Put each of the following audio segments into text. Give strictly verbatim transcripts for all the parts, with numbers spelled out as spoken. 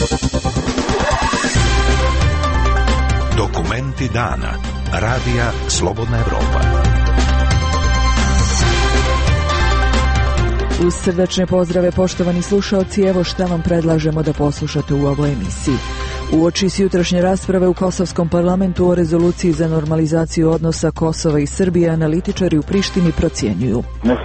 Dokumenti dana. Radija Slobodna Evropa. Uz srdačne pozdrave, poštovani slušaoci, evo šta vam predlažemo da poslušate u ovoj emisiji. Uoči s jutrašnje rasprave u Kosovskom parlamentu o rezoluciji za normalizaciju odnosa Kosova i Srbije, analitičari u Prištini procjenjuju.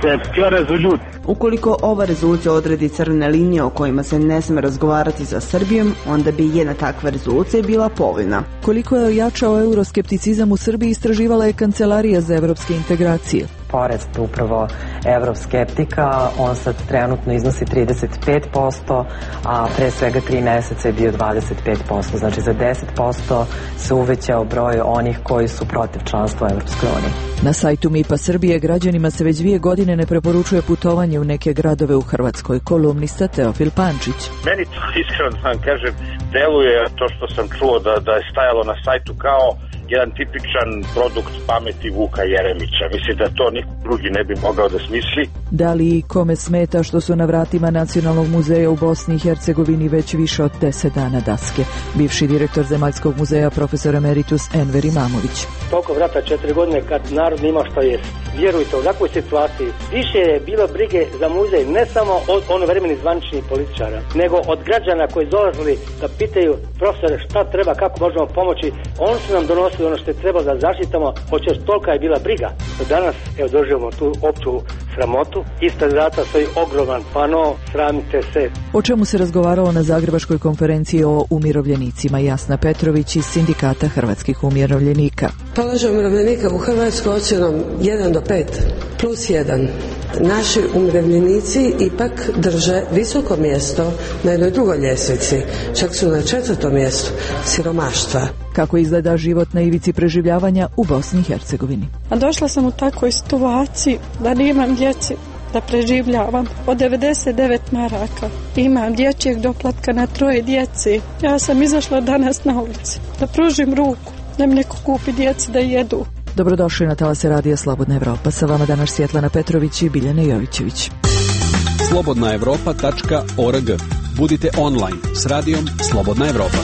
Ukoliko ova rezolucija odredi crvene linije o kojima se ne sme razgovarati sa Srbijom, onda bi jedna takva rezolucija bila povoljna. Koliko je ojačao euroskepticizam u Srbiji, istraživala je Kancelarija za evropske integracije. Porast upravo evroskeptika, on sad trenutno iznosi trideset pet posto, a pre svega tri meseca je bio dvadeset pet posto. Znači za deset posto se uvećao broj onih koji su protiv članstva u Evropskoj uniji. Na sajtu M I P-a Srbije građanima se već dvije godine ne preporučuje putovanje u neke gradove u Hrvatskoj. Kolumnista Teofil Pančić. Meni to iskreno da vam kažem, deluje to što sam čuo da, da je stajalo na sajtu kao jedan tipičan produkt pameti Vuka Jeremića. Mislim da to niko drugi ne bi mogao da smisli. Da li kome smeta što su na vratima Nacionalnog muzeja u Bosni i Hercegovini već više od deset dana daske? Bivši direktor Zemaljskog muzeja, profesor emeritus Enver Imamović. Toliko vrata četiri godine kad narod nima što jest. Vjerujte, u takvoj situaciji više je bilo brige za muzej ne samo od ono vremeni zvaničnih političara, nego od građana koji dolazili da pitaju profesore šta treba, kako možemo pomoći. Oni su nam donosili ono što je treba da zaštitamo, hoće tolika je bila briga. Danas, evo, doživamo tu opću sramotu. Ispred vrata stoji ogroman pano, sramite se. O čemu se razgovaralo na Zagrebačkoj konferenciji o umirovljenicima? Jasna Petrović iz Sindikata hrvatskih umirovljenika. Položaj umirovljenika u Hrvatskoj ocjenom jedan do pet, plus jedan. Naši umirovljenici ipak drže visoko mjesto na jednoj drugoj ljestvici. Čak su na četvrtom mjestu siromaštva. Kako izgleda život na ivici preživljavanja u Bosni i Hercegovini? A došla sam u takvoj situaciji da nemam djeci da preživljavam. Od devedeset devet maraka imam dječjeg doplatka na troje djeci. Ja sam izašla danas na ulici da pružim ruku, da mi neko kupi djeci da jedu. Dobrodošli na talase Radija Slobodna Evropa. Sa vama danas Svjetlana Petrović i Biljana Jovićević. slobodna evropa tačka org. Budite online s radijom Slobodna Evropa.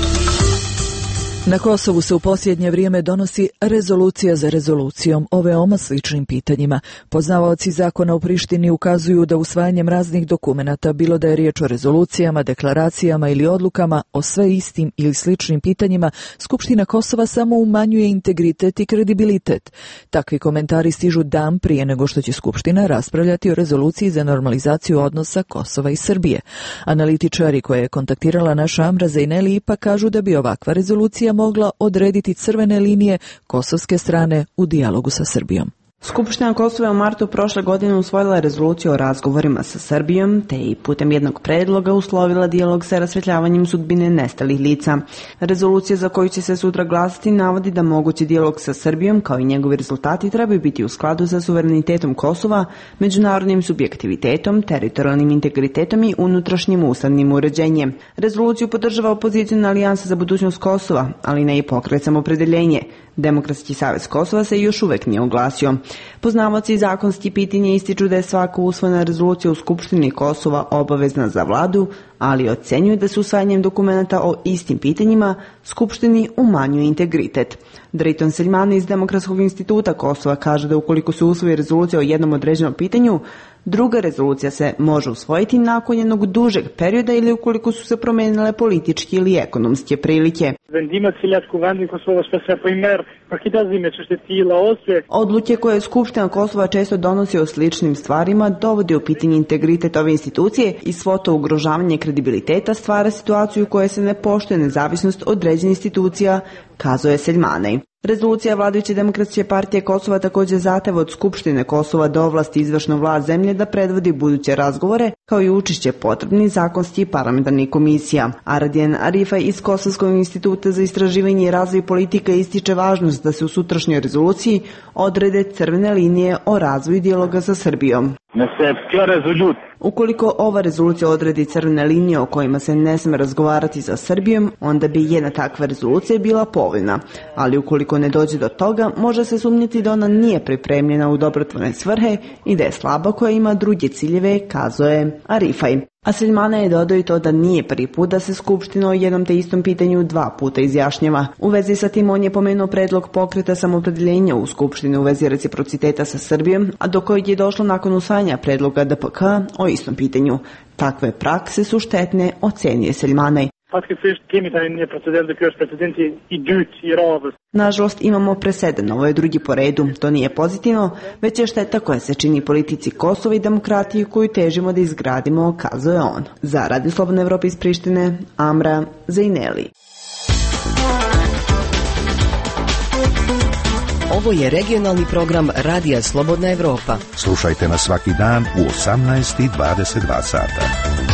Na Kosovu se u posljednje vrijeme donosi rezolucija za rezolucijom o veoma sličnim pitanjima. Poznavaoci zakona u Prištini ukazuju da usvajanjem raznih dokumenata, bilo da je riječ o rezolucijama, deklaracijama ili odlukama o sve istim ili sličnim pitanjima, Skupština Kosova samo umanjuje integritet i kredibilitet. Takvi komentari stižu dan prije nego što će Skupština raspravljati o rezoluciji za normalizaciju odnosa Kosova i Srbije. Analitičari koje je kontaktirala naša Amra Zejneli ipak kažu da bi ovakva rezolucija mogla odrediti crvene linije kosovske strane u dijalogu sa Srbijom. Skupština Kosova u martu prošle godine usvojila rezoluciju o razgovorima sa Srbijom, te i putem jednog predloga uslovila dijalog sa rasvjetljavanjem sudbine nestalih lica. Rezolucija za koju će se sutra glasati navodi da mogući dijalog sa Srbijom, kao i njegovi rezultati, trebaju biti u skladu sa suverenitetom Kosova, međunarodnim subjektivitetom, teritorijalnim integritetom i unutrašnjim ustavnim uređenjem. Rezoluciju podržava opozicijna alijansa za budućnost Kosova, ali ne i Pokret Samoopredjeljenje. Demokratski savez Kosova se još uvek nije oglasio. Poznavaoci zakonski pitanje ističu da je svaka usvojena rezolucija u Skupštini Kosova obavezna za vladu, ali ocenjuju da se usvajanjem dokumenta o istim pitanjima Skupštini umanjuje integritet. Drejton Seljmani iz Demokratskog instituta Kosova kaže da ukoliko se usvoji rezolucija o jednom određenom pitanju, druga rezolucija se može usvojiti nakon jednog dužeg perioda ili ukoliko su se promijenile političke ili ekonomske prilike. Odluke koje Skupština Kosova često donosi o sličnim stvarima dovodi u pitanje integritet ove institucije i svo to ugrožavanje kredibiliteta stvara situaciju u kojoj se ne poštuje nezavisnost određenih institucija, kazuje Seljmanej. Rezolucija vladajuće Demokratske partije Kosova također zahteva od Skupštine Kosova da ovlasti izvršnu vlast zemlje da predvodi buduće razgovore, kao i učešće potrebnih zakonskih parlamentarnih komisija. Aradjen Arifaj iz Kosovskog instituta za istraživanje i razvoj politika ističe važnost da se u sutrašnjoj rezoluciji odrede crvene linije o razvoju dijaloga sa Srbijom. Ukoliko ova rezolucija odredi crvene linije o kojima se ne sme razgovarati sa Srbijom, onda bi jedna takva rezolucija bila povoljna. Ali ukoliko ne dođe do toga, može se sumnjati da ona nije pripremljena u dobrotvorne svrhe i da je slaba koja ima druge ciljeve, kazuje Arifaj. A Seljmana je dodao i to da nije prvi put da se Skupština o jednom te istom pitanju dva puta izjašnjava. U vezi sa tim on je pomenuo predlog pokreta samoopredjeljenja u Skupštini u vezi reciprociteta sa Srbijom, a do kojeg je došlo nakon usvajanja predloga D P K o istom pitanju. Takve prakse su štetne, ocenjuje Seljmanaj. Nažalost, imamo preseden, ovo je drugi po redu. To nije pozitivno, već je šteta koja se čini politici Kosova i demokratiji koju težimo da izgradimo, kazao je on. Za Radio Slobodne Evrope iz Prištine, Amra Zajneli. Ovo je regionalni program Radija Slobodna Evropa. Slušajte nas svaki dan u osamnaest i dvadeset dva sata.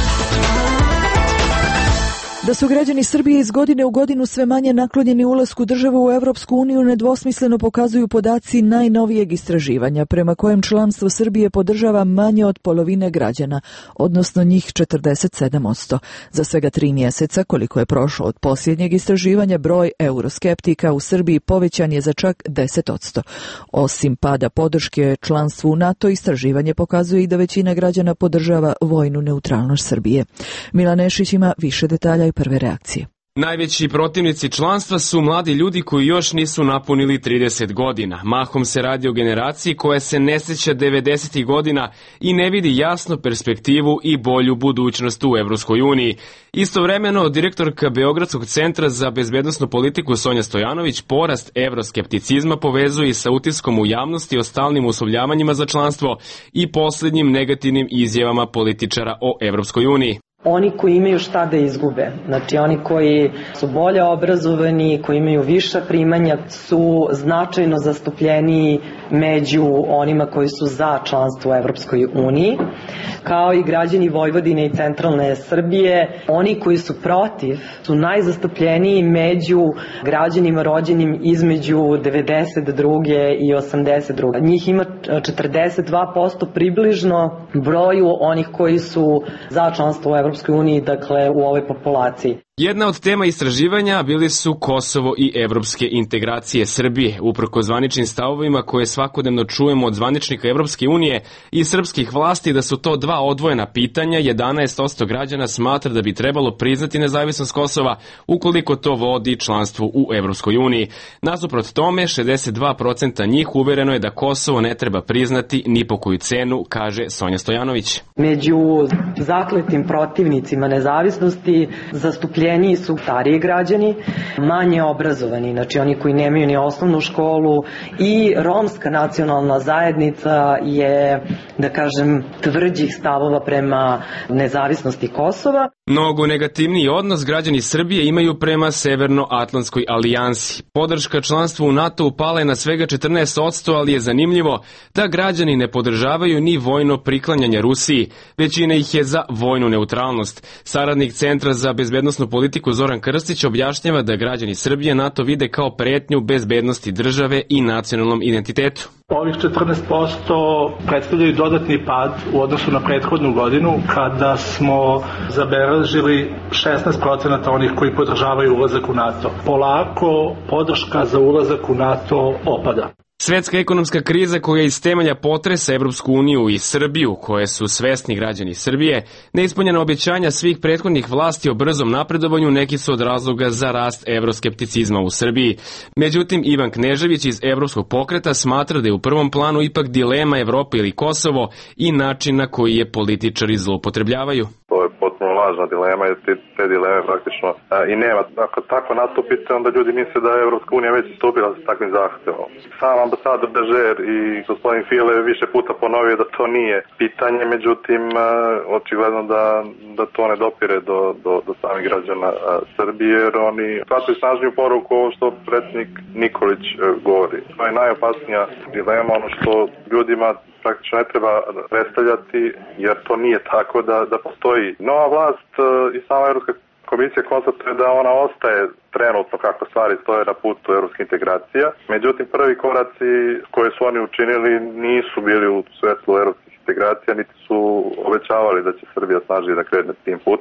Da su građani Srbije iz godine u godinu sve manje naklonjeni ulasku države u Evropsku uniju nedvosmisleno pokazuju podaci najnovijeg istraživanja, prema kojem članstvo Srbije podržava manje od polovine građana, odnosno njih četrdeset sedam posto. Za svega tri mjeseca, koliko je prošlo od posljednjeg istraživanja, broj euroskeptika u Srbiji povećan je za čak deset posto. Osim pada podrške članstvu u NATO, istraživanje pokazuje i da većina građana podržava vojnu neutralnost Srbije. Milan Nešić ima više detalja i prve reakcije. Najveći protivnici članstva su mladi ljudi koji još nisu napunili trideset godina. Mahom se radi o generaciji koja se ne sjeća devedesetih godina i ne vidi jasnu perspektivu i bolju budućnost u Evropskoj uniji. Istovremeno, direktorka Beogradskog centra za bezbednosnu politiku Sonja Stojanović porast evroskepticizma povezuje sa utiskom u javnosti o stalnim uslovljavanjima za članstvo i posljednjim negativnim izjavama političara o Evropskoj uniji. Oni koji imaju šta da izgube, znači oni koji su bolje obrazovani, koji imaju viša primanja, su značajno zastupljeniji među onima koji su za članstvo u Evropskoj uniji, kao i građani Vojvodine i centralne Srbije. Oni koji su protiv su najzastupljeniji među građanima rođenim između devedeset druge i osamdeset druge Njih ima četrdeset dva posto približno broju onih koji su za članstvo u Evropskoj uniji, dakle u ovoj populaciji. Jedna od tema istraživanja bili su Kosovo i evropske integracije Srbije. Uprkos zvaničnim stavovima koje svakodnevno čujemo od zvaničnika Evropske unije i srpskih vlasti da su to dva odvojena pitanja, jedanaest posto građana smatra da bi trebalo priznati nezavisnost Kosova ukoliko to vodi članstvu u Evropskoj uniji. Nasuprot tome, šezdeset dva posto njih uvereno je da Kosovo ne treba priznati ni po koju cenu, kaže Sonja Stojanović. Među zakletim protivnicima nezavisnosti zastupljeni su stariji građani, manje obrazovani, znači oni koji nemaju ni osnovnu školu, i romska nacionalna zajednica je, da kažem, tvrđih stavova prema nezavisnosti Kosova. Mnogo negativniji odnos građani Srbije imaju prema Severnoatlantskoj alijansi. Podrška članstvu u NATO upala je na svega četrnaest posto, ali je zanimljivo da građani ne podržavaju ni vojno priklanjanje Rusiji. Većina ih je za vojnu neutralnost. Saradnik Centra za bezbednosnu politiku Zoran Krstić objašnjava da građani Srbije NATO vide kao pretnju bezbednosti države i nacionalnom identitetu. Ovih četrnaest posto predstavljaju dodatni pad u odnosu na prethodnu godinu, kada smo zabeležili šesnaest posto onih koji podržavaju ulazak u NATO. Polako podrška za ulazak u NATO opada. Svetska ekonomska kriza koja iz temelja potresa Evropsku uniju i Srbiju, koje su svesni građani Srbije, neispunjena obećanja svih prethodnih vlasti o brzom napredovanju neki su od razloga za rast evroskepticizma u Srbiji. Međutim, Ivan Knežević iz Evropskog pokreta smatra da je u prvom planu ipak dilema Evropa ili Kosovo i način na koji je političari zloupotrebljavaju. To je potpuno lažna dilema, jer te, te dileme praktično a, i nema. Ako tako nastupite, onda ljudi misle da je Evropska unija već istupila sa takvim zahtevom. Sam ambasador Dežer i gospodin File više puta ponovio da to nije pitanje, međutim, a, očigledno da, da to ne dopire do, do, do samih građana a, Srbije, jer oni shvataju snažniju poruku ovo što predsjednik Nikolić a, govori. To je najopasnija dilema, ono što ljudima praktično ne treba predstavljati, jer to nije tako da, da postoji. Nova vlast e, i sama Evropska komisija konstatuje da ona ostaje trenutno kako stvari stoje na putu evropske integracija. Međutim, prvi koraci koje su oni učinili nisu bili u svetlu evropskih integracija, niti su obećavali da će Srbija snažnije da krene tim putem.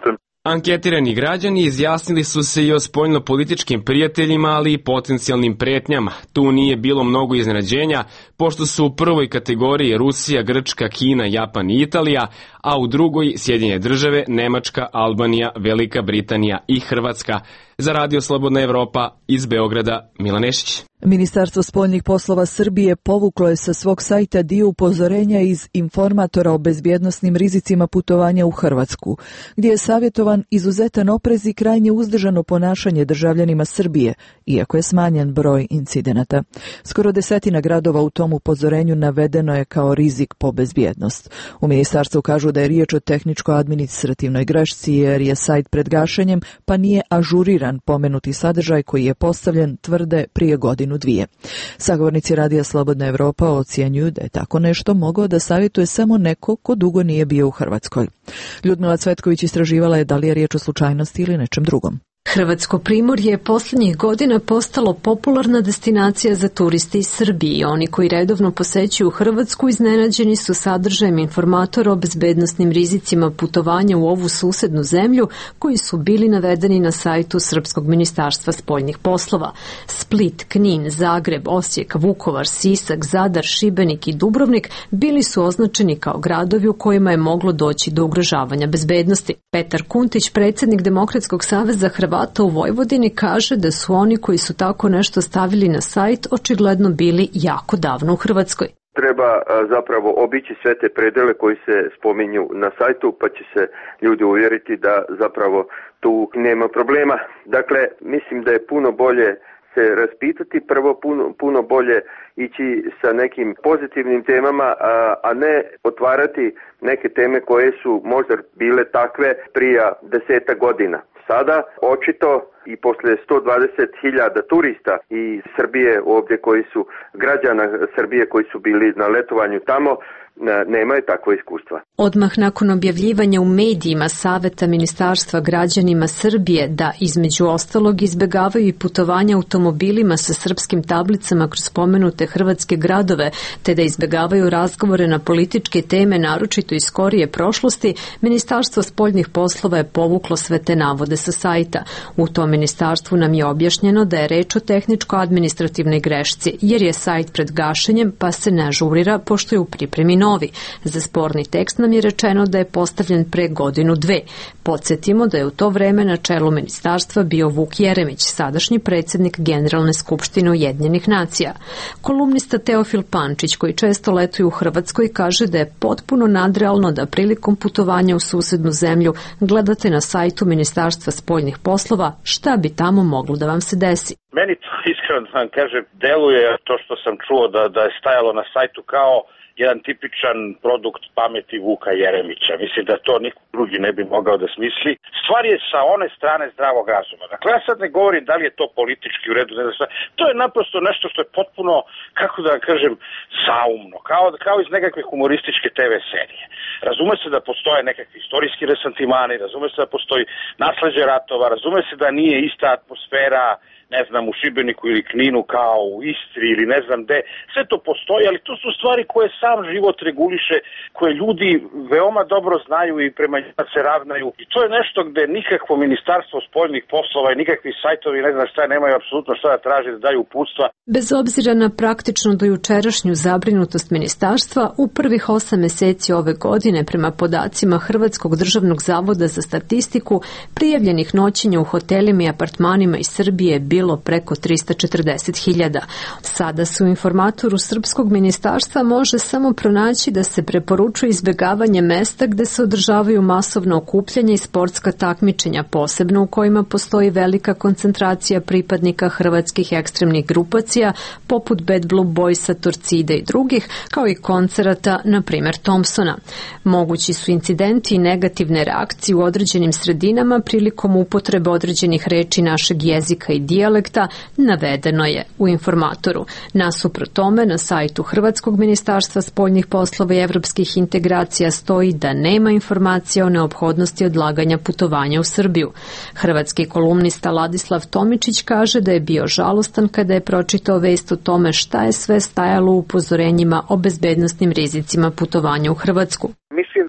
Anketirani građani izjasnili su se i o spoljnopolitičkim prijateljima, ali i potencijalnim pretnjama. Tu nije bilo mnogo iznenađenja, pošto su u prvoj kategoriji Rusija, Grčka, Kina, Japan i Italija, a u drugoj Sjedinjene države, Nemačka, Albanija, Velika Britanija i Hrvatska. Za Radio Slobodna Evropa iz Beograda, Milan Nešić. Ministarstvo spoljnih poslova Srbije povuklo je sa svog sajta dio upozorenja iz informatora o bezbjednosnim rizicima putovanja u Hrvatsku, gdje je savjetovan izuzetan oprez i krajnje uzdržano ponašanje državljanima Srbije, iako je smanjen broj incidenata. Skoro desetina gradova u tom upozorenju navedeno je kao rizik po bezbjednost. U ministarstvu kažu da je riječ o tehničko-administrativnoj grešci jer je sajt pred gašenjem, pa nije ažuriran pomenuti sadržaj koji je postavljen, tvrde, prije godinu dvije. Sagovornici Radija Slobodna Evropa ocjenjuju da je tako nešto mogao da savjetuje samo neko ko dugo nije bio u Hrvatskoj. Ljudmila Cvetković istraživala je da li je riječ o slučajnosti ili nečem drugom. Hrvatsko primorje je posljednjih godina postalo popularna destinacija za turiste iz Srbije. Oni koji redovno posećuju Hrvatsku iznenađeni su sadržajem informatora o bezbednosnim rizicima putovanja u ovu susednu zemlju koji su bili navedeni na sajtu Srpskog ministarstva spoljnih poslova. Split, Knin, Zagreb, Osijek, Vukovar, Sisak, Zadar, Šibenik i Dubrovnik bili su označeni kao gradovi u kojima je moglo doći do ugrožavanja bezbednosti. Petar Kuntić, predsjednik Demokratskog saveza Hrvata u Vojvodini, kaže da su oni koji su tako nešto stavili na sajt očigledno bili jako davno u Hrvatskoj. Treba zapravo obići sve te predele koji se spominju na sajtu, pa će se ljudi uvjeriti da zapravo tu nema problema. Dakle, mislim da je puno bolje se raspitati, prvo puno, puno bolje ići sa nekim pozitivnim temama, a, a ne otvarati neke teme koje su možda bile takve prije deseta godina. Sada, očito, i posle sto dvadeset hiljada turista iz Srbije ovdje koji su građana Srbije koji su bili na letovanju tamo, nemaju takvo iskustva. Odmah nakon objavljivanja u medijima saveta ministarstva građanima Srbije da između ostalog izbjegavaju i putovanja automobilima sa srpskim tablicama kroz spomenute hrvatske gradove, te da izbjegavaju razgovore na političke teme, naročito iz skorije prošlosti, Ministarstvo spoljnih poslova je povuklo sve te navode sa sajta. U tom ministarstvu nam je objašnjeno da je reč o tehničko-administrativnoj grešci, jer je sajt pred gašenjem pa se ne ažurira pošto je u pripremi novi. Za sporni tekst nam je rečeno da je postavljen pre godinu dve. Podsjetimo da je u to vreme na čelu ministarstva bio Vuk Jeremić, sadašnji predsjednik Generalne skupštine Ujedinjenih nacija. Kolumnista Teofil Pančić, koji često letuje u Hrvatskoj, kaže da je potpuno nadrealno da prilikom putovanja u susednu zemlju gledate na sajtu Ministarstva spoljnih poslova šta bi tamo moglo da vam se desi. Meni to iskreno da vam kažem, deluje to što sam čuo da, da je stajalo na sajtu kao jedan tipičan produkt pameti Vuka Jeremića. Mislim da to niko drugi ne bi mogao da smisli. Stvar je sa one strane zdravog razuma. Dakle, ja sad ne govorim da li je to politički u redu, ne znam, to je naprosto nešto što je potpuno, kako da kažem, zaumno, kao, kao iz nekakve humorističke te ve serije. Razume se da postoje nekakvi istorijski resentimani, razume se da postoji nasleđe ratova, razume se da nije ista atmosfera, ne znam, u Šibeniku ili Kninu kao u Istri ili ne znam gde. Sve to postoji, ali to su stvari koje sam život reguliše, koje ljudi veoma dobro znaju i prema njima se ravnaju. I to je nešto gde nikakvo ministarstvo spoljnih poslova i nikakvi sajtovi, ne znam šta, nemaju apsolutno šta da traže da daju uputstva. Bez obzira na praktično dojučerašnju zabrinutost ministarstva, u prvih osam meseci ove godine, prema podacima Hrvatskog državnog zavoda za statistiku, prijavljenih noćenja u hotelima i apartmanima iz Srbije je bilo preko tristo četrdeset hiljada. Sada se u informatoru Srpskog ministarstva može samo pronaći da se preporučuje izbjegavanje mesta gde se održavaju masovno okupljanje i sportska takmičenja, posebno u kojima postoji velika koncentracija pripadnika hrvatskih ekstremnih grupacija, poput Bad Blue Boysa, Torcide i drugih, kao i koncerata, na primjer Thompsona. Mogući su incidenti i negativne reakcije u određenim sredinama prilikom upotrebe određenih reči našeg jezika i dijalekta, navedeno je u informatoru. Nasuprot tome, na sajtu Hrvatskog ministarstva spoljnih poslova i evropskih integracija stoji da nema informacija o neophodnosti odlaganja putovanja u Srbiju. Hrvatski kolumnista Ladislav Tomičić kaže da je bio žalostan kada je pročitao vest o tome šta je sve stajalo u upozorenjima o bezbednosnim rizicima putovanja u Hrvatsku. Mislim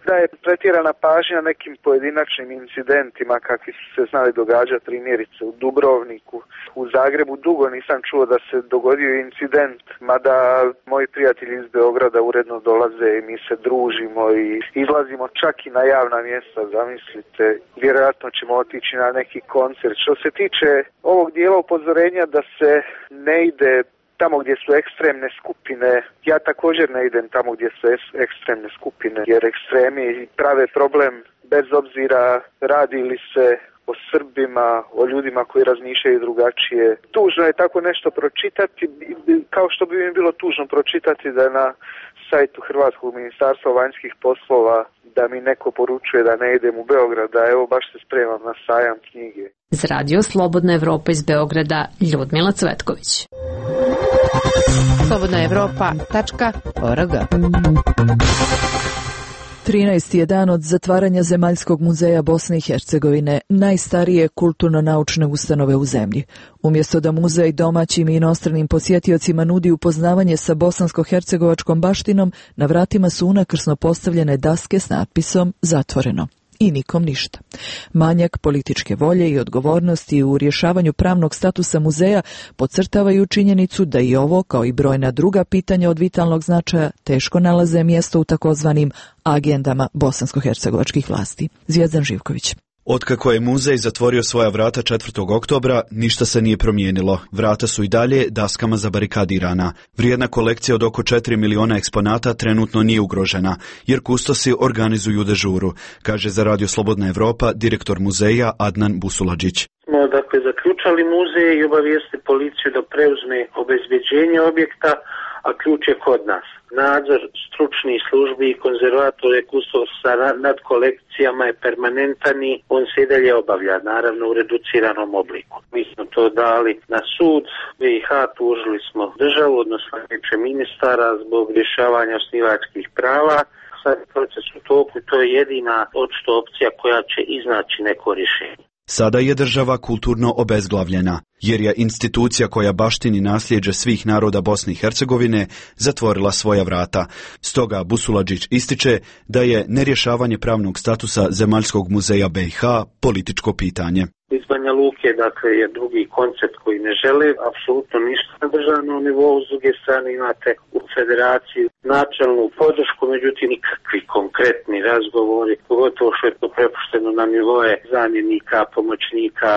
da je pretjerana pažnja nekim pojedinačnim incidentima kakvi su se znali događati, primjerice u Dubrovniku. U Zagrebu dugo nisam čuo da se dogodio incident, mada moji prijatelji iz Beograda uredno dolaze i mi se družimo i izlazimo čak i na javna mjesta, zamislite. Vjerojatno ćemo otići na neki koncert. Što se tiče ovog dijela upozorenja da se ne ide tamo gdje su ekstremne skupine, ja također ne idem tamo gdje su ekstremne skupine, jer ekstremi prave problem bez obzira radi li se o Srbima, o ljudima koji razmišljaju drugačije. Tužno je tako nešto pročitati, kao što bi mi bilo tužno pročitati da na sajtu Hrvatskog ministarstva vanjskih poslova da mi neko poručuje da ne idem u Beograd, da evo baš se spremam na sajam knjige. Za radio Slobodna Evropa iz Beograda, Ljudmila Cvetković. slobodna evropa tačka org. trinaesti je dan od zatvaranja Zemaljskog muzeja Bosne i Hercegovine, najstarije kulturno-naučne ustanove u zemlji. Umjesto da muzej domaćim i inostranim posjetiocima nudi upoznavanje sa bosansko-hercegovačkom baštinom, na vratima su unakrsno postavljene daske s natpisom "Zatvoreno". I nikom ništa. Manjak političke volje i odgovornosti u rješavanju pravnog statusa muzeja podcrtavaju činjenicu da i ovo, kao i brojna druga pitanja od vitalnog značaja, teško nalaze mjesto u takozvanim agendama bosansko-hercegovačkih vlasti. Zvijezdan Živković. Otkako je muzej zatvorio svoja vrata četvrtog oktobra, ništa se nije promijenilo. Vrata su i dalje daskama zabarikadirana. Vrijedna kolekcija od oko četiri miliona eksponata trenutno nije ugrožena, jer kustosi organizuju dežuru, kaže za Radio Slobodna Evropa direktor muzeja Adnan Busuladžić. Smo dakle zaključali muzej i obavijesti policiju da preuzme obezbeđenje objekta, a ključ je kod nas. Nadzor stručnih službi i konzervatore kustosa nad kolekcijama je permanentan i on se i dalje obavlja, naravno u reduciranom obliku. Mi smo to dali na sud, B i H tužili smo državu, odnosno više ministara zbog rješavanja osnivačkih prava. Sad je proces u toku, to je jedina očito opcija koja će iznaći neko rješenje. Sada je država kulturno obezglavljena, jer je institucija koja baštini nasljeđe svih naroda Bosne i Hercegovine zatvorila svoja vrata. Stoga Busuladžić ističe da je nerješavanje pravnog statusa Zemaljskog muzeja B i H političko pitanje. Iz Banja Luke, dakle, je drugi koncept koji ne žele apsolutno ništa na državnom nivou, s druge strane imate u federaciji načelnu podršku, međutim nikakvi konkretni razgovori, pogotovo što je to prepušteno na nivoje zamjenika, pomoćnika,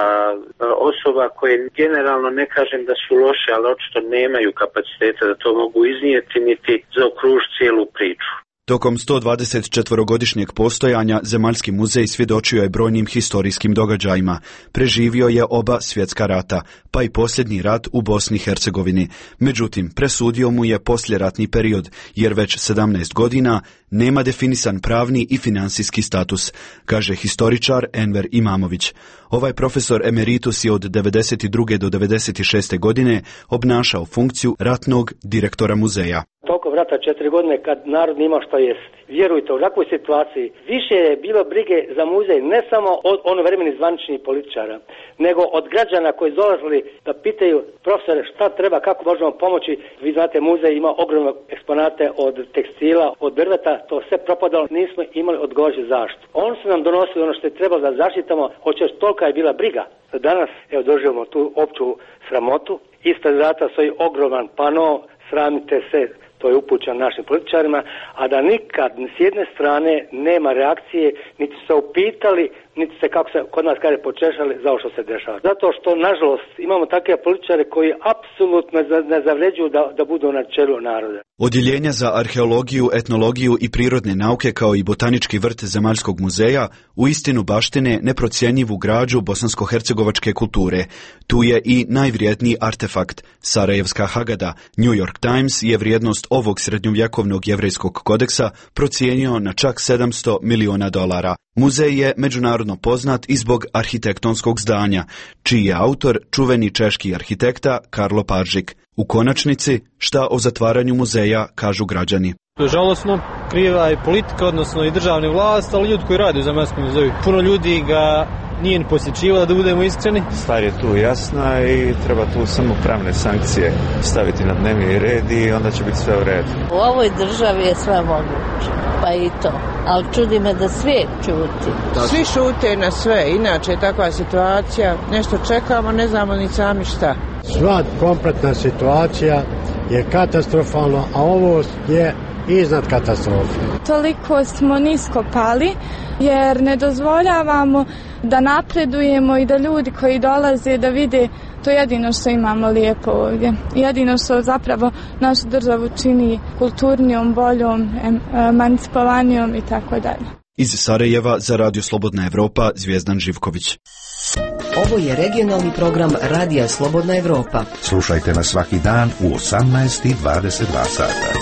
osoba koje generalno ne kažem da su loše, ali očito nemaju kapaciteta da to mogu iznijeti niti zaokružiti cijelu priču. Tokom sto dvadeset četvorogodišnjeg postojanja Zemaljski muzej svjedočio je brojnim historijskim događajima. Preživio je oba svjetska rata, pa i posljednji rat u Bosni i Hercegovini. Međutim, presudio mu je poslijeratni period, jer već sedamnaest godina nema definisan pravni i financijski status, kaže historičar Enver Imamović. Ovaj profesor emeritus je od devedeset druge do devedeset šeste godine obnašao funkciju ratnog direktora muzeja. Tokom rata četiri godine kad narod nima šta jest. Vjerujte, u takvoj situaciji više je bilo brige za muzej ne samo od ono vremeni zvaničnih političara, nego od građana koji dolazili da pitaju profesore šta treba, kako možemo pomoći. Vi znate, muzej ima ogromne eksponate od tekstila, od drveta, to sve propadalo, nismo imali odgovarajuću zaštitu. Oni su nam donosili ono što je trebalo da zaštitamo, hoće tolika je bila briga. Danas, evo, doživimo tu opću sramotu, ispred vrata stoji ogroman pano, sramite se, to je upućeno našim političarima, a da nikad s jedne strane nema reakcije, niti se upitali, niti se, kako se kod nas kaže, počešali za ovo što se dešava. Zato što, nažalost, imamo takve političare koji apsolutno ne zavređuju da, da budu na čelu naroda. Odjeljenja za arheologiju, etnologiju i prirodne nauke kao i botanički vrt Zemaljskog muzeja uistinu baštine neprocjenjivu građu bosansko-hercegovačke kulture. Tu je i najvrijedniji artefakt, Sarajevska Hagada. New York Times je vrijednost ovog srednjovjekovnog jevrejskog kodeksa procijenio na čak sedamsto miliona dolara. Muzej je međunarodno poznat i zbog arhitektonskog zdanja, čiji je autor čuveni češki arhitekta Karlo Paržik. U konačnici, šta o zatvaranju muzeja kažu građani? Žalosno, kriva je politika, odnosno i državne vlast, ali ljudi koji rade u Zemaljskom muzeju. Puno ljudi ga nije ni posjećivao, da budemo iskreni. Stvar je tu jasna i treba tu samo pravne sankcije staviti na dnevni red i onda će biti sve u redu. U ovoj državi je sve moguće, pa i to. Ali čudi me da svijet čuti. Svi šute na sve, inače je takva situacija, nešto čekamo, ne znamo ni sami šta. Sva kompletna situacija je katastrofalna, a ovo je iznad katastrofe. Toliko smo nisko pali jer ne dozvoljavamo da napredujemo i da ljudi koji dolaze da vide to jedino što imamo lijepo ovdje. Jedino što zapravo našu državu čini kulturnijom, boljom, emancipovanijom i tako dalje. Iz Sarajeva za Radio Slobodna Evropa, Zvijezdan Živković. Ovo je regionalni program Radija Slobodna Evropa. Slušajte nas svaki dan u osamnaest i dvadeset dva sata.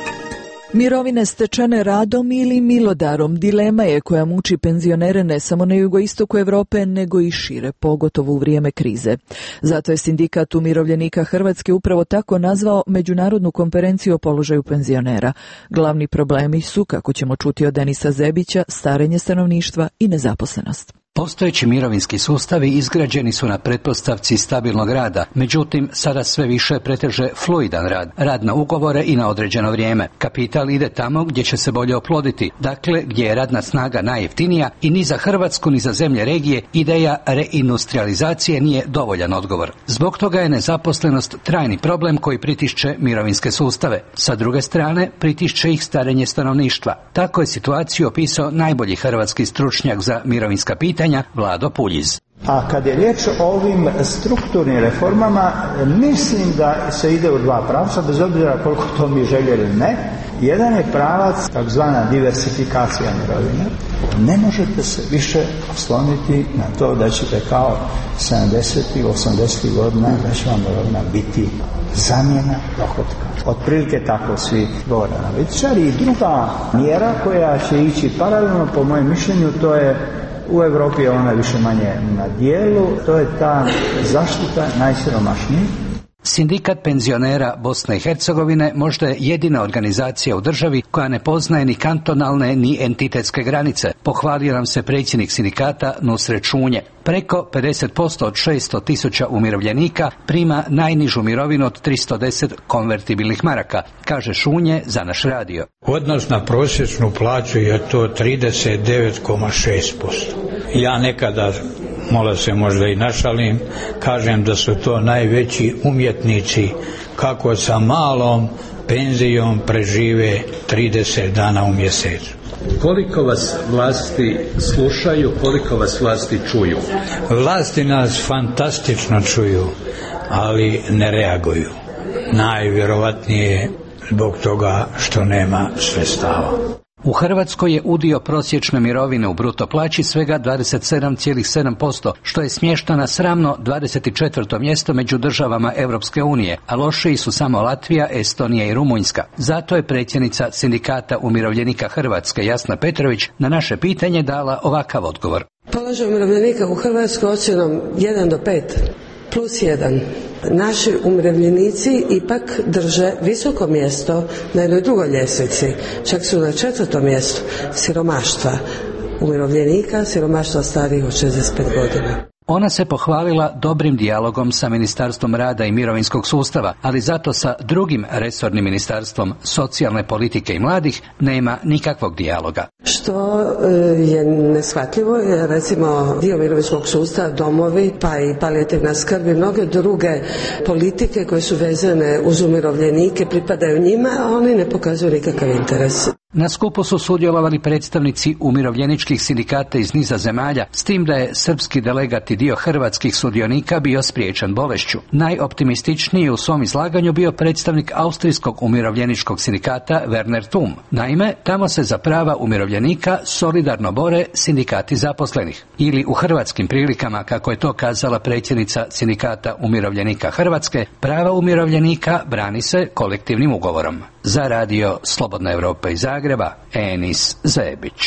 Mirovine stečene radom ili milodarom dilema je koja muči penzionere ne samo na jugoistoku Europe, nego i šire, pogotovo u vrijeme krize. Zato je Sindikat umirovljenika Hrvatske upravo tako nazvao Međunarodnu konferenciju o položaju penzionera. Glavni problemi su, kako ćemo čuti od Denisa Zebića, starenje stanovništva i nezaposlenost. Postojeći mirovinski sustavi izgrađeni su na pretpostavci stabilnog rada, međutim sada sve više preteže fluidan rad, rad na ugovore i na određeno vrijeme. Kapital ide tamo gdje će se bolje oploditi, dakle gdje je radna snaga najjeftinija i ni za Hrvatsku ni za zemlje regije ideja reindustrializacije nije dovoljan odgovor. Zbog toga je nezaposlenost trajni problem koji pritišće mirovinske sustave. Sa druge strane, pritišće ih starenje stanovništva. Tako je situaciju opisao najbolji hrvatski stručnjak za mirovinska pitanja, Vlado Puljiz. A kad je riječ o ovim strukturnim reformama, mislim da se ide u dva pravca, bez obzira koliko to mi željeli ne. Jedan je pravac, takzvana diversifikacija mirovine. Ne možete se više osloniti na to da ćete kao sedamdesetih, osamdesetih godina da će vam mirovina biti zamjena dohotka. Otprilike tako svi govore analitičari. I druga mjera koja će ići paralelno, po mojem mišljenju, to je u Europi je ona više manje na dijelu, to je ta zaštita najsiromašnijih. Sindikat penzionera Bosne i Hercegovine možda je jedina organizacija u državi koja ne poznaje ni kantonalne ni entitetske granice, pohvalio nam se predsjednik sindikata Nusret Šunje. Preko pedeset posto od šesto tisuća umirovljenika prima najnižu mirovinu od tristo deset konvertibilnih maraka, kaže Šunje za naš radio. Odnos na prosječnu plaću je to trideset devet zarez šest posto. Ja nekada, malo se možda i našalim, kažem da su to najveći umjetnici kako sa malom penzijom prežive trideset dana u mjesecu. Koliko vas vlasti slušaju, koliko vas vlasti čuju? Vlasti nas fantastično čuju, ali ne reaguju. Najvjerovatnije zbog toga što nema sredstava. U Hrvatskoj je udio prosječne mirovine u bruto plaći svega dvadeset sedam zarez sedam posto, što je smješta na sramno dvadeset četvrto mjesto među državama Europske unije, a lošiji su samo Latvija, Estonija i Rumunjska. Zato je predsjednica Sindikata umirovljenika Hrvatske Jasna Petrović na naše pitanje dala ovakav odgovor. Položaj umirovljenika u Hrvatskoj ocjenom jedan do pet. Plus jedan. Naši umirovljenici ipak drže visoko mjesto na jednoj drugoj ljestvici. Čak su na četvrtom mjestu siromaštva umirovljenika, siromaštva starijih od šezdeset pet godina. Ona se pohvalila dobrim dijalogom sa Ministarstvom rada i mirovinskog sustava, ali zato sa drugim resornim ministarstvom socijalne politike i mladih nema nikakvog dijaloga. Što je neshvatljivo, jer recimo dio mirovinskog sustava, domovi, pa i palijativna skrb i mnoge druge politike koje su vezane uz umirovljenike pripadaju njima, a oni ne pokazuju nikakav interes. Na skupu su sudjelovali predstavnici umirovljeničkih sindikata iz niza zemalja, s tim da je srpski delegat i dio hrvatskih sudionika bio spriječen bolešću. Najoptimističniji u svom izlaganju bio predstavnik austrijskog umirovljeničkog sindikata Werner Thum. Naime, tamo se za prava umirovljenika solidarno bore sindikati zaposlenih. Ili u hrvatskim prilikama, kako je to kazala predsjednica Sindikata umirovljenika Hrvatske, prava umirovljenika brani se kolektivnim ugovorom. Za radio Slobodna Evropa iz Zagreba, Enis Zebić.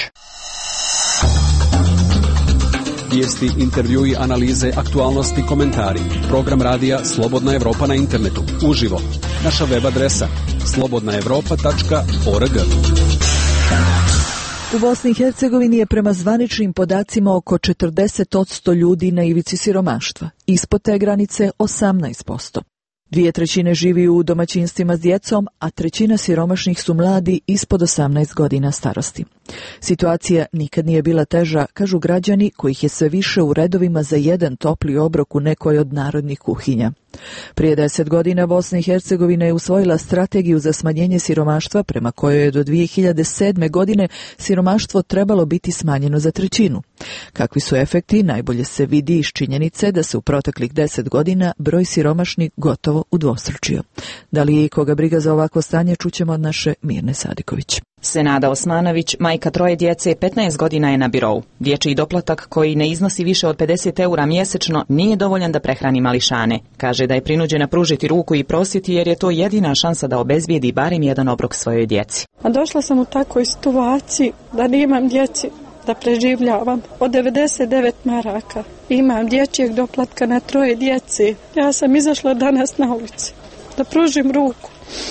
Vijesti, intervjui, analize, aktualnosti, komentari. Program radija Slobodna Evropa na internetu. Uživo. Naša web adresa slobodna evropa tačka org. U Bosni i Hercegovini je prema zvaničnim podacima oko četrdeset posto ljudi na ivici siromaštva, ispod te granice osamnaest posto. Dvije trećine živi u domaćinstvima s djecom, a trećina siromašnih su mladi ispod osamnaest godina starosti. Situacija nikad nije bila teža, kažu građani kojih je sve više u redovima za jedan topli obrok u nekoj od narodnih kuhinja. Prije deset godina Bosna i Hercegovina je usvojila strategiju za smanjenje siromaštva prema kojoj je do dvije hiljade sedme. godine siromaštvo trebalo biti smanjeno za trećinu. Kakvi su efekti najbolje se vidi iz činjenice da se u proteklih deset godina broj siromašnih gotovo udvostručio. Da li je i koga briga za ovakvo stanje, čućemo od naše Mirne Sadiković. Senada Osmanović, majka troje djece, petnaest godina je na birou. Dječji doplatak koji ne iznosi više od pedeset eura mjesečno nije dovoljan da prehrani mališane. Kaže da je prinuđena pružiti ruku i prositi jer je to jedina šansa da obezbijedi barem jedan obrok svojoj djeci. A došla sam u takvoj situaciji da nemam djeci da preživljavam. Od devedeset devet maraka imam dječjeg doplatka na troje djece. Ja sam izašla danas na ulici da pružim ruku,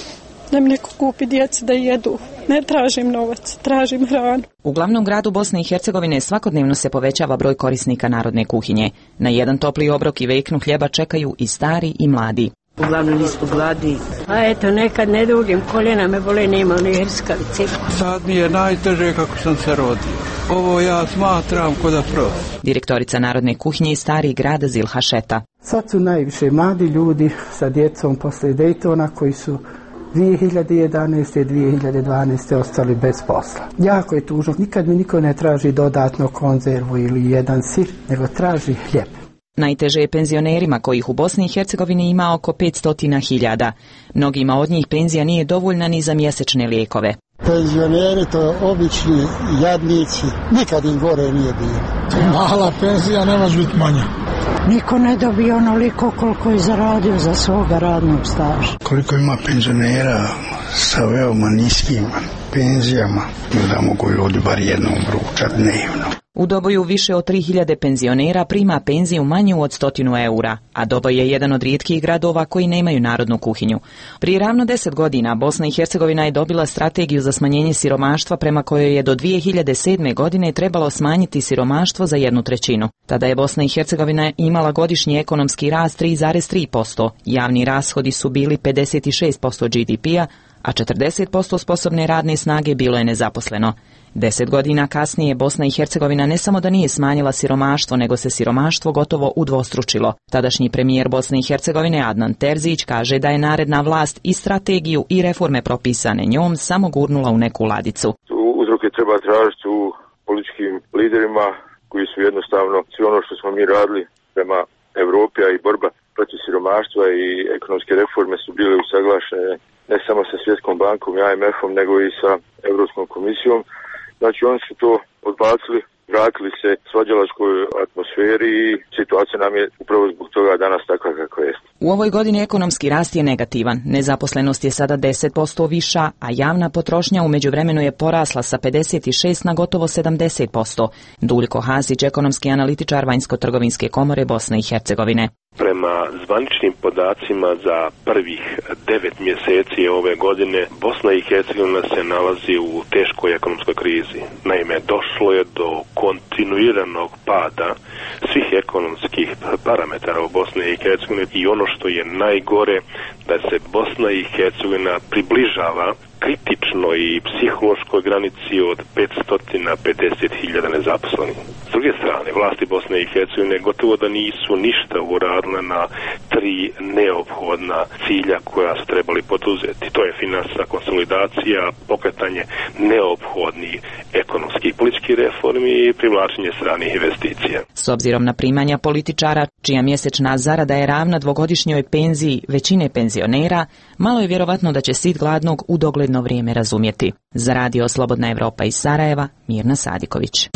da mi neko kupi djeci da jedu. Ne tražim novac, tražim hranu. U glavnom gradu Bosne i Hercegovine svakodnevno se povećava broj korisnika narodne kuhinje. Na jedan topli obrok i veknu hljeba čekaju i stari i mladi. Uglavnom nismo gladi. A eto, nekad ne dužim, koljena me bole, nema ni hrskavice. Sad mi je najteže kako sam se rodio. Ovo ja smatram ko da prost. Direktorica narodne kuhinje iz starih grada Zilha Šeta. Sad su najviše mladi ljudi sa djecom posle Dejtona koji su dvije hiljade jedanaeste. i dvije hiljade dvanaeste. ostali bez posla. Jako je tužno. Nikad mi niko ne traži dodatno konzervu ili jedan sir, nego traži hljeb. Najteže je penzionerima kojih u Bosni i Hercegovini ima oko petsto hiljada. Mnogima od njih penzija nije dovoljna ni za mjesečne lijekove. Penzioneri to obični jadnici, nikad im gore nije bilo. Mala penzija ne može biti manja. Niko ne dobije onoliko koliko je zaradio za svoga radnog staža. Koliko ima penzionera sa veoma niskim penzijama, da mogu ljudi bar jednom ručati dnevno. U Doboju više od tri hiljade penzionera prima penziju manju od stotinu eura, a Doboj je jedan od rijetkih gradova koji nemaju narodnu kuhinju. Prije ravno deset godina Bosna i Hercegovina je dobila strategiju za smanjenje siromaštva prema kojoj je do dvije hiljade sedme. godine trebalo smanjiti siromaštvo za jednu trećinu. Tada je Bosna i Hercegovina imala godišnji ekonomski rast tri zarez tri posto, javni rashodi su bili pedeset šest posto G D P-a, a četrdeset posto sposobne radne snage bilo je nezaposleno. Deset godina kasnije Bosna i Hercegovina ne samo da nije smanjila siromaštvo, nego se siromaštvo gotovo udvostručilo. Tadašnji premijer Bosne i Hercegovine Adnan Terzić kaže da je naredna vlast i strategiju i reforme propisane njom samo gurnula u neku ladicu. Uzroke treba tražiti u političkim liderima koji su jednostavno sve ono što smo mi radili prema Evropi, a i borba protiv siromaštva i ekonomske reforme su bile usaglašene ne samo sa Svjetskom bankom i I M F-om, nego i sa Europskom komisijom. Znači oni su to odbacili, vratili se svađalačkoj atmosferi i situacija nam je upravo zbog toga danas takva kakva jest. U ovoj godini ekonomski rast je negativan. Nezaposlenost je sada deset posto viša, a javna potrošnja u međuvremenu je porasla sa pedeset šest na gotovo sedamdeset posto. Duljko Hasić, ekonomski analitičar Vanjsko-trgovinske komore Bosne i Hercegovine. Prema zvaničnim podacima za prvih devet mjeseci ove godine Bosna i Hercegovina se nalazi u teškoj ekonomskoj krizi. Naime, došlo je do kontinuiranog pada svih ekonomskih parametara u Bosni i Hercegovini i ono što je najgore da se Bosna i Hercegovina približava kritičnoj i psihološkoj granici od petsto pedeset hiljada nezaposlenih. S druge strane, vlasti Bosne i Hercegovine gotovo da nisu ništa uradile na tri neophodna cilja koja su trebali poduzeti. To je finansijska konsolidacija, pokretanje neophodnih ekonomskih i političkih reformi i privlačenje stranih investicija. S obzirom na primanja političara, čija mjesečna zarada je ravna dvogodišnjoj penziji većine penzionera, malo je vjerovatno da će sit gladnog u dogledno vrijeme razumjeti. Za radio Slobodna Evropa iz Sarajeva, Mirna Sadiković.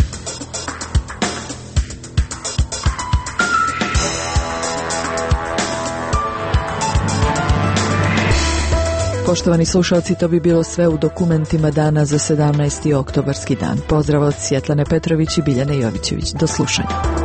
Poštovani slušalci, to bi bilo sve u dokumentima dana za sedamnaesti oktobarski dan. Pozdrav od Svjetlane Petrović i Biljane Jovićević. Do slušanja.